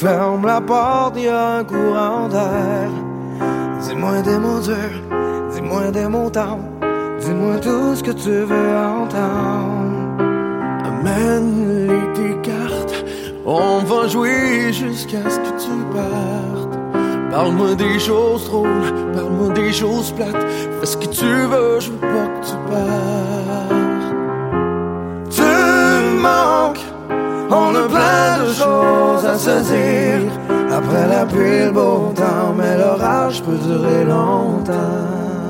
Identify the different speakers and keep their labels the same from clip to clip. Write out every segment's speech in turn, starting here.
Speaker 1: Ferme la porte, y a un courant d'air. Dis-moi des mots durs, dis-moi des mots tendres. Dis-moi tout ce que tu veux entendre. Amène-les tes cartes, on va jouer jusqu'à ce que tu partes. Parle-moi des choses drôles, parle-moi des choses plates. Fais ce que tu veux, je veux pas que tu partes. Tu me manques, on a plein de choses à se dire. Après la pluie, le beau temps, mais l'orage peut durer longtemps.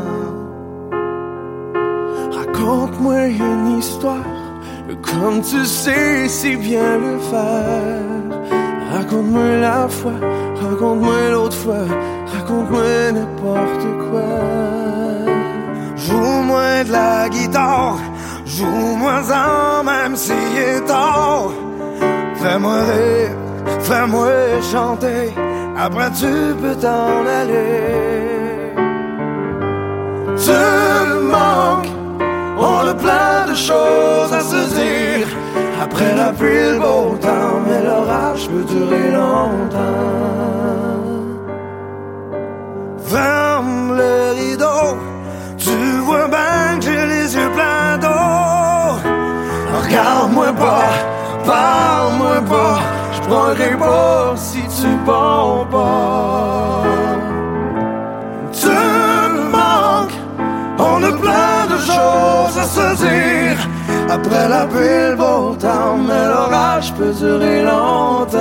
Speaker 1: Raconte-moi une histoire, comme tu sais si bien le faire. Raconte-moi la fois, raconte-moi l'autre fois, raconte-moi n'importe quoi. Joue-moi de la guitare, joue-moi-en même s'il est tard. Fais-moi rire, fais-moi chanter, après tu peux t'en aller. Tu me manques, on a plein de choses à se dire. Après la pluie, le beau temps, mais l'orage peut durer longtemps. Ferme le rideau, tu vois bien que j'ai les yeux pleins d'eau. Regarde-moi pas, parle-moi pas, je prendrai pas si tu pars pas. Tu me manques, on a plein de choses à se dire. Après la pluie, le beau temps, mais l'orage peut durer longtemps.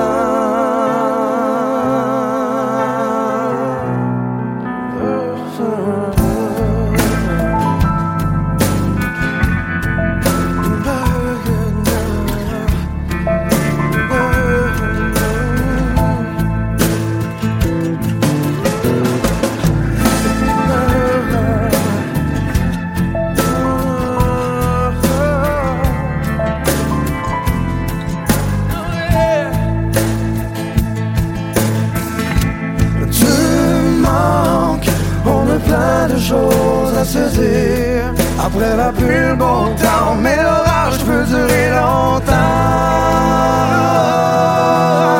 Speaker 1: Plein de choses à se dire. Après la pluie, le bon temps, mais l'orage peut durer longtemps.